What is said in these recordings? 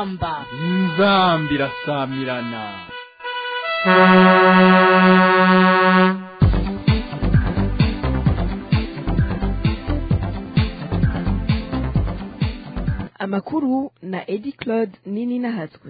inzamba irasamirana. Amakuru na Edi Claude Nini Nahatswe.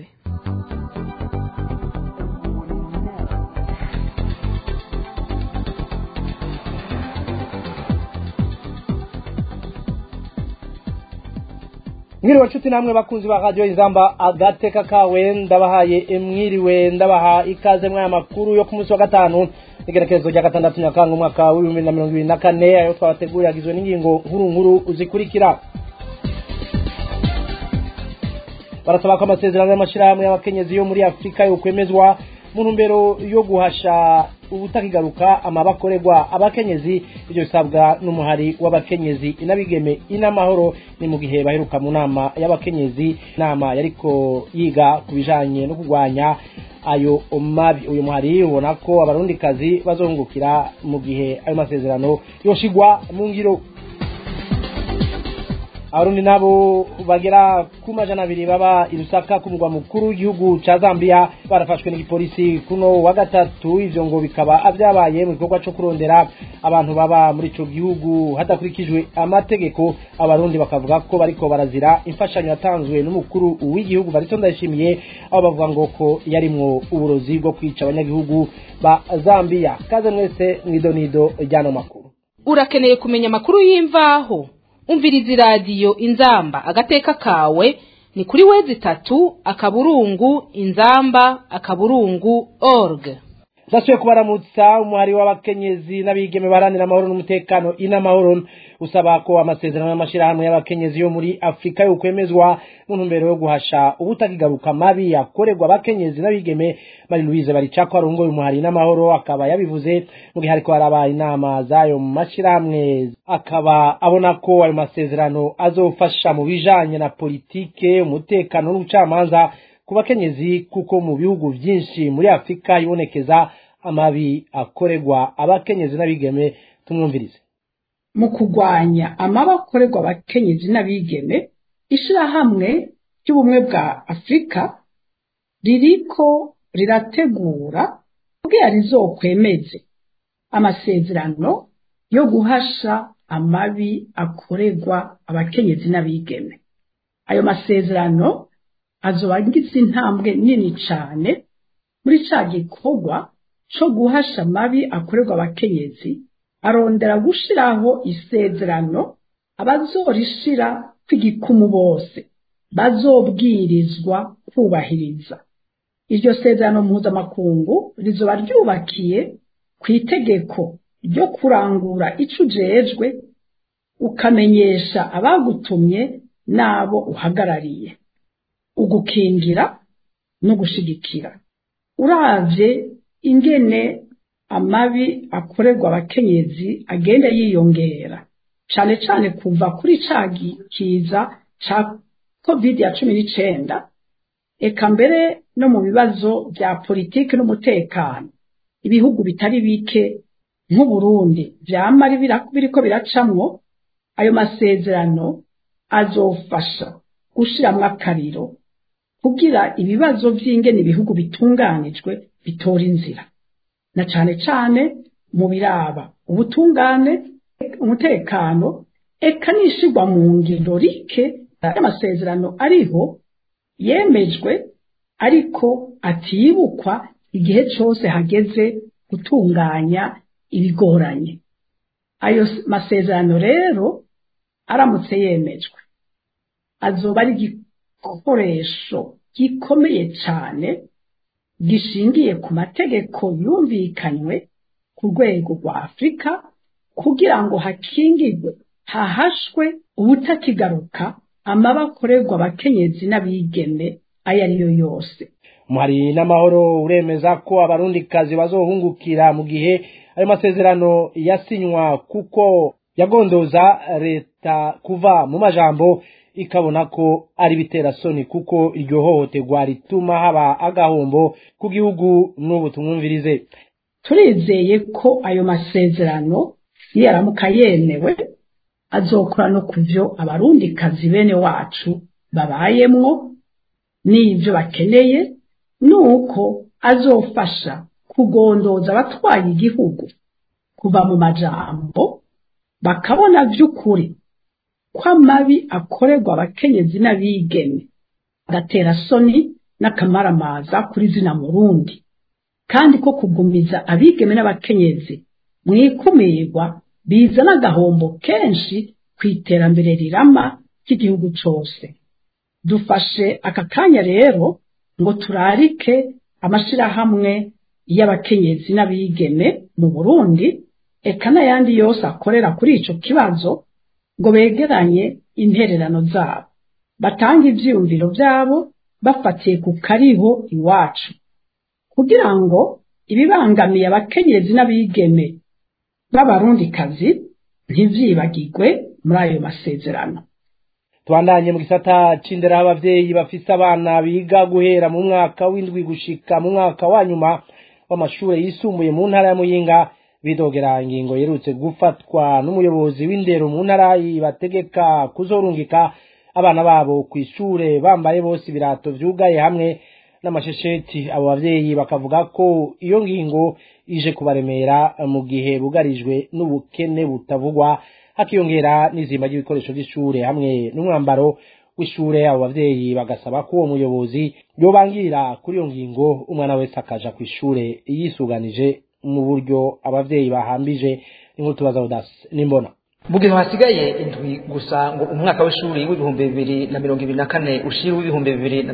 Mwiriwe nshuti namwe bakunzi ba radio Inzamba agateka kawe ndabahaye mwiriwe ndabaha ikaze mwaya makuru yo ku munsi wa gatanu igerekezo rya gatandatu nyakanga umwaka wa 2024 ayo twabateguriye agizwe n'ingingo nkuru uzikurikira. Barasaba ko amasezerano y'amashirahamwe y'abakenyezi yo muri Afrika yo kwemezwa mu ntumbero yo guhasha ubutakigaruka amabakorerwa abakenyezi. Ibyo bisabwa n'umuhari w'abakenyezi inabigeme inamahoro ni mu gihe baheruka mu nama y'abakenyezi, nama yariko yiga kubijanye no kugwanya ayo mabi. Uyu muhari ubona ko abarundikazi bazongukira mu gihe ayo masezerano yoshigwa mu ngiro. Abarundi nabo bagera ku majana 2 baba irusaka ku mugwa mukuru w'igihugu ca Zambia barafashwe n'igipolisi kuno wa gatatu. Ivyo ngo bikaba avyabaye mu gikorwa cyo kurondera abantu baba muri ico gihugu hadakurikijwe amategeko. Abarundi bakavuga ko bariko barazira imfashanyo yatanzwe n'umukuru w'igihugu Barito Ndayishimiye, abo bavuga ngo ko yarimwo uburozi bwo kwica abanyagihugu ba Zambia. Kaze mwese mwidonido ryano makuru. Urakeneye kumenya makuru y'imvaho? Umvirizi radio Inzamba agateka kawe ni kuri wezi 3 akaburungu inzamba.org. Zasuye kubaramutsa umuhari w'abakenyezi n'abigeme baranira amahoro n'umutekano inamahoro usaba ko amasezerano y'amashirahamwe y'abakenyezi yo muri Afrika yo kwemezwa mu ntumbero yo guhasha ubutakigaruka mabi yakorerwa abakenyezi n'abigeme. Marie Louise Baricako arongoye umuhari n'amahoro akaba yabivuze mu gihe hariko harabaye inama zayo mu mashirahamwe, akaba abona ko ayo masezerano azofasha mu bijanye na politike, umutekano n'ubucamanza ku bakenyezi, kuko mu bihugu byinshi muri Afrika ibonekeza amabi akorerwa abakenyezi n'abigeme. Tumwumvirize. Mu kugwanya amabakorerwa abakenyezi n'abigeme, ishirahamwe ry'ubumwe bwa Afrika ririko rirategura kugira rizokwemeze amasezerano yo guhasha amabi akorerwa abakenyezi n'abigeme. Ayo masezerano azobagize intambwe nini cyane muri ca gikorwa cyo guhasha amabi akorerwa abakenyezi. Arondera gushiraho isezerano abazorishira kw'igikumu bose bazobwirizwa kubahiriza. Iryo sezerano mpuzamakungu rizoba ryubakiye ku itegeko ryo kurangura ico ujejwe ukamenyesha abagutumye nabo uhagarariye, ugukingira no gushigikira. Uravye ingene amabi akorerwa abakenyezi agenda yiyongera cane cane kuva kuri kiza ca COVID-19, eka mbere no mu bibazo bya politike n'umutekano ibihugu bitari bike nk'u Burundi vyamari biriko biracamwo. Ayo masezerano azofasha gushiramwo akariro kugira ibibazo vy'ingene ibihugu bitunganijwe bitora inzira, na cane cane mu biraba ubutungane, umutekano, eka nishigwa mu ngiro rike. Amasezerano ariho yemejwe ariko atibukwa igihe cyose hageze gutunganya ibigoranye. Ayo masezerano rero aramutse yemejwe azoba ari igikoresho gikomeye cyane gishingiye ku mategeko yumvikanywe ku rwego rwa Afrika kugira ngo hakingirwe hahashwe ubutakigaruka amabakorerwa abakenyezi n'abigeme aya ariyo yose. Umuhari n'amahoro uremeza ko abarundikazi bazohungukira mu gihe ayo masezerano yasinywa, kuko yagondoza leta kuva mu majambo ikabona ko ari bitera soni, kuko iryo hohoterwa rituma haba agahombo ku gihugu. N'ubu tumwumvirize. Turizeye ko ayo masezerano yaramuka yemewe azokora no kuvyo abarundi kazi bene wacu babayemwo n'ibyo bakeneye nuko azofasha kugondoza abatwaye igihugu kuva mu majambo bakabona by'ukuri ko amabi akorerwa abakenyezi n'abigeme agatera soni n'akamaramaza kuri zina Murundi, kandi ko kugumiza abigeme n'abakenyezi mwikumirwa bizana agahombo kenshi ku iterambere rirama ry'igihugu cyose. Dufashe aka kanya rero ngo turarike amashirahamwe y'abakenyezi n'abigeme mu Burundi eka n'ayandi yose akorera kuri ico kibazo ngo begeranye intererano zabo, batanga ivyiyumviro byabo bafatiye ku kariho iwacu kugira ngo ibibangamiye abakenyezi n'abigeme b'abarundikazi ntivyibagirwe muri ayo masezerano. Tubandanye mu gisata c'indera abavyeyi bafise abana biga guhera mu mwaka w'indwi gushika mu mwaka wa nyuma w'amashure yisumbuye mu ntara ya Muyinga bidogera ingingo yerutse gufatwa n'umuyobozi w'indero mu ntara bategeka kuzorungika abana babo kw'ishure bambaye bose ibirato vyugaye hamwe n'amashesheti. Abo bavyeyi bakavuga ko iyo ngingo ije kubaremera mu gihe bugarijwe n'ubukene butavugwa, hakiyongera n'izima ry'ibikoresho by'ishure hamwe n'umwambaro w'ishure. Abo bavyeyi bagasaba ko uwo muyobozi yobangira kuri iyo ngingo umwana wese akaja kw'ishure yisuganije mu buryo abavyeyi bahambije. Inkuru tubaza Odas Nimbona. Mugihe hasigaye indwi gusa ngo umwaka w'ishuri w'ibihumbi 2024 ushira w'ibihumbi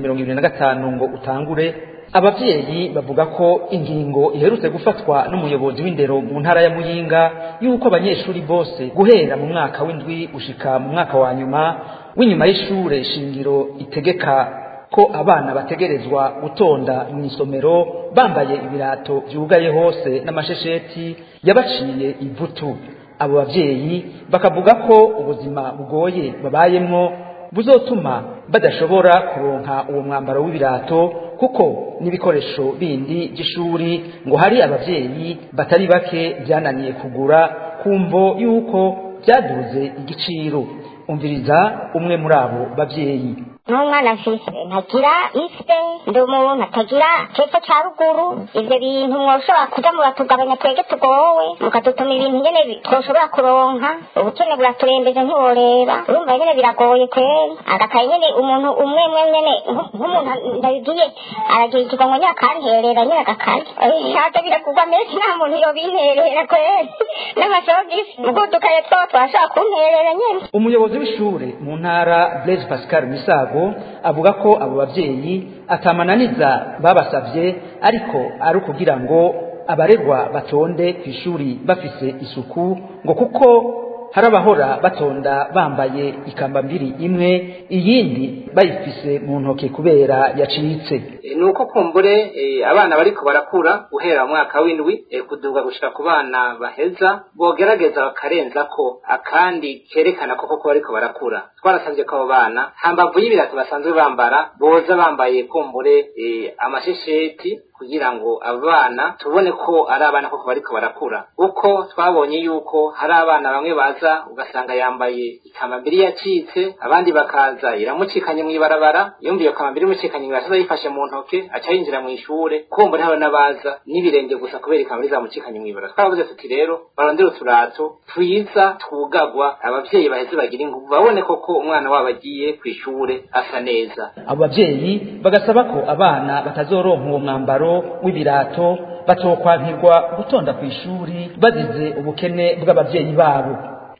2025 ngo utangure, abavyeyi bavuga ko ingingo iherutse gufatwa n'umuyobozi w'indero mu ntara ya Muyinga yuko abanyeshuri bose guhera mu mwaka w'indwi ushika mu mwaka wa nyuma w'inyuma y'ishure shingiro itegeka ko abana bategerezwa gutonda mu isomero bambaye ibirato vyugaye hose n'amashesheti yabaciye ivutu. Abo bavyeyi bakavuga ko ubuzima bugoye babayemwo buzotuma badashobora kuronka uwo mwambaro w'ibirato kuko n'ibikoresho bindi by'ishuri ngo hari abavyeyi batari bake byananiye kugura kumvo yuko byaduze igiciro. Umviriza umwe muri abo bavyeyi. N'umwana mfise ntagira ise ndi umuntu atagira cepfo ca ruguru, ivyo bintu mwoshobora kuja mu batugabanya twege tugowe mukadutuma ibintu nyene twoshobora kuronka, ubukene buraturembeje ntiworeba, urumva nyene biragoye kweri. Agakaye nyene umuntu umwe nyene nk'umuntu ndabigiye aragirwa ngo nyakanterera nyene agakaye shaje biragurwa menshi nta muntu yobinterera kweri n'amasogisi mugudukaye two twashaka kunterera nyene. Umuyobozi w'ishure mu ntara Blaise Pascal Misago avuga ko abo bavyeyi atamananiza babasavye ariko ari ukugira ngo abaregwa batonde kw'ishuri bafise isuku, ngo kuko harabahora batonda bambaye ikamba mbiri imwe iyindi bayifise mu ntoke kubera yacitse. Nuko kumbure abana bariko barakura guhera mwaka w'indwi kuduga gushika ku bana baheza bogerageza bakarenza ko akandi kerekana koko ko bariko barakura. Twarasavye ko abo bana hambavu y'ibirato basanzwe bambara boza bambaye kumbure amashesheti kugira ngo abana tubone ko ari abana koko bariko barakura. Uko twabonye yuko hari abana bamwe baza ugasanga yambaye ikamambiri yacitse, abandi bakaza iramucikanye mw'ibarabara, yumviye ikamambiri mucikanye mw'ibarabara yifashe mu ntoke aca yinjira mu ishure, kumbura hari n'abaza n'ibirenge gusa kubera ikamambiri zamucikanye mw'ibarabara. Twavuze tuti rero barondera uturato twiza twugagwa, abavyeyi baheze bagira inguvu babone koko umwana wabo agiye kw'ishure asa neza. Abo bavyeyi bagasaba ko abana batazoronka uwo mwambaro w'ibirato batokwankirwa gutonda kw'ishuri bazize ubukene bw'abavyeyi babo.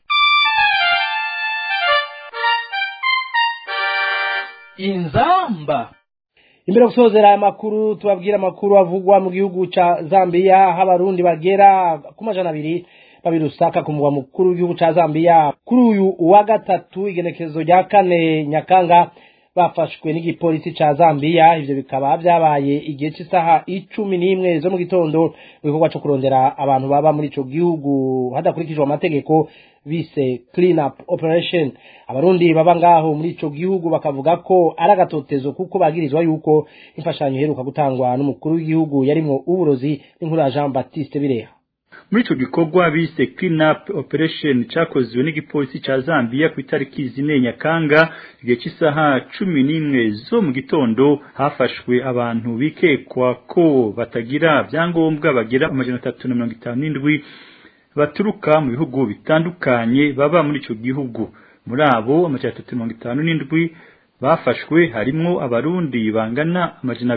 Inzamba. Imbere gusozera aya makuru tubabwira amakuru avugwa mu gihugu ca Zambia, abarundi bagera ku 200 babirusaka ku mugwa mukuru w'igihugu ca Zambia kuri uyu wa gatatu igenekezo rya 4 Nyakanga bafashwe n'igipolisi ca Zambia. Ivyo bikaba vyabaye igihe cy'isaha 11 zo mu gitondo mu gikorwa cyo kurondera abantu baba muri ico gihugu hadakurikijwe amategeko bise clean up operation. Abarundi baba ngaho muri ico gihugu bakavuga ko ari agatotezo kuko bagirizwa yuko imfashanyo iheruka gutangwa n'umukuru w'igihugu yarimwo uburozi n'inkuru ya Jean Baptiste Bireha. muri ico gikorwa bise clean up operation cakozwe n'igipolisi ca Zambia ku itariki 4 Nyakanga igihe cy'isaha 11 zo mu gitondo hafashwe abantu bikekwa ko batagira byangombwa bagira 357 baturuka mu bihugu bitandukanye baba muri ico gihugu. Muri abo 357 bafashwe harimo abarundi bangana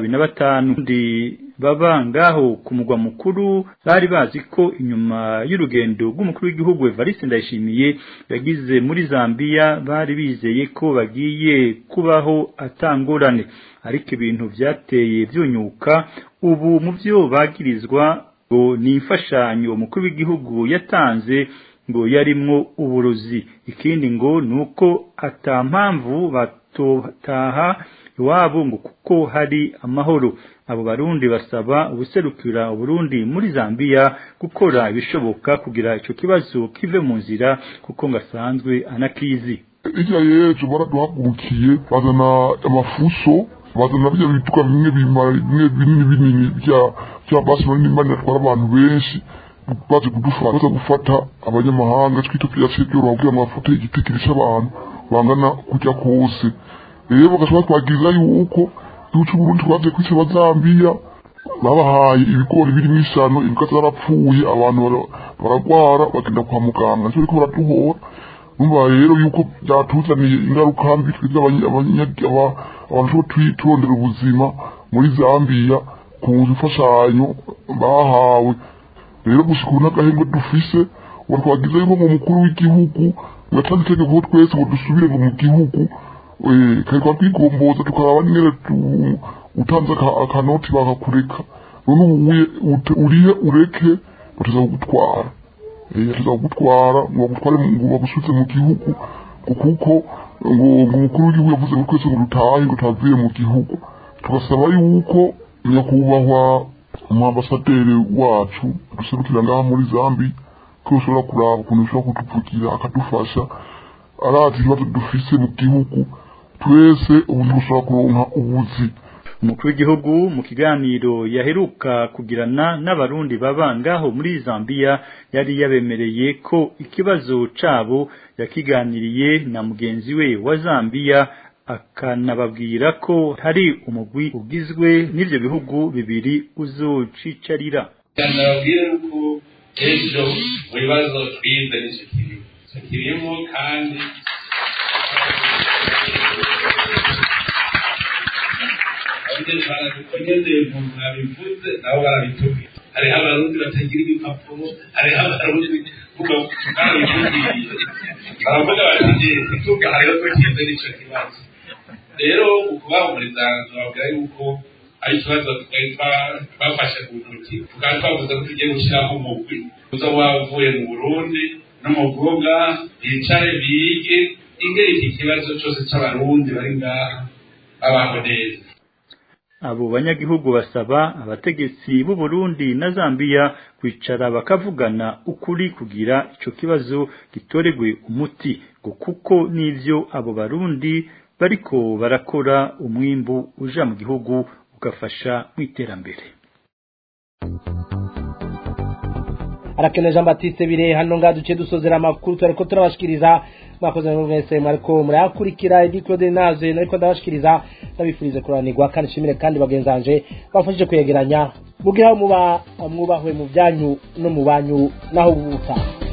205 baba ngaho ku mugwa mukuru. Bari bazi ko inyuma y'urugendo rw'umukuru w'igihugu Evariste Ndayishimiye yagize muri Zambia bari bizeye ko bagiye kubaho atangorane, ariko ibintu byateye byunyuka. Ubu mu byo bagirizwa ngo ni imfashanyo umukuru w'igihugu yatanze ngo yarimwo uburozi. Ikindi ngo nuko atampamvu batotaha iwabo ngo kuko hari amahoro. Abo barundi basaba ubuserukira Burundi muri Zambia gukora ibishoboka kugira ico kibazo kive mu nzira kuko ngasanzwe anakizi. Ijya yejo baraduhagurukiye bazana amafuso, bazana byo bituka bimwe binini bya basi n'imana atwara abantu benshi baje kudufata gufata abanyamahanga twito tuyasebyo babwira amafoto igitikiri cy'abantu bangana kujya kose. Rero bagashobora kwagiza yuko igihugu Burundi twaje kwica Zambia babahaye ibigori biri mu isano ibika zarapfuye abantu baragwara bagenda kwa muganga cyo ko baraduhora. Numva rero yuko byatuzaniye ingaruka mbi twiza abantu twitondera ubuzima muri Zambia ku mfashanyo bahawe. Rero gushikuna gahenge dufise watwagize yuko mu mukuru w'igihugu ngatanze itegeko twese ngo dusubire mu gihugu kandi kwigomboza tukaraba nyene utanze akanoti bakakureka none uriye ureke batazagutwara batazagutwara ngo gutware ngo bagusubize mu gihugu kuko ngo umukuru w'igihugu yavuze ngo twese ngo dutahe ngo tavuye mu gihugu. Tugasaba yuko nyakubahwa umwambasaderi wacu duserukira ngaha muri Zambia ko ushobora kuraba ukuntu ushobora kutuvugira akadufasha arazi ibibazo dufise mu gihugu twese ubundi dushobora kuronka ubuzi. Umukuru w'igihugu mu kiganiro yaheruka kugirana n'abarundi baba ngaho muri Zambia yari yabemereye ko ikibazo cabo yakiganiriye na mugenzi we wa Zambia, akanababwira ko hari umugwi ugizwe n'ivyo bihugu bibiri uzocicarira. Kanababwira uko ejo mu bibazo twize n'icyo kirimo kandi baradukonye mu mwabivuze nabo barabitubwira. Hariho abarundi batagira ibipapuro, hariho abarundi kuba barabivugiye baravuga bati ituga hariho twize n'icyo kibazo. Rero ukubahumuriza babwira yuko ari ikibazo bafashe ku ntoki tukaba twavuze ko tugiye gushyiraho umugwi uza wavuye mu Burundi no mu Buruga bicare bige ingeri iki kibazo cyose cy'abarundi bari ngaha babaho neza. Abo banyagihugu basaba abategetsi b'u Burundi na Zambia kwicara bakavugana ukuri kugira ico kibazo gitoregwe umuti ngo kuko nivyo abo barundi bariko barakora umwimbu uja mu gihugu ugafasha mu iterambere. Arakene Jean Baptiste Bire hano ngaduce dusozera amakuru twariko turabashikiriza mwakoze mwese mariko murakurikira Edicode Naze nariko ndabashikiriza ndabifurize kuranirwa kandi shimire kandi bagenzanje bafashije kuyegeranya mugira mwubahwe mu byanyu no mu banyu naho buta.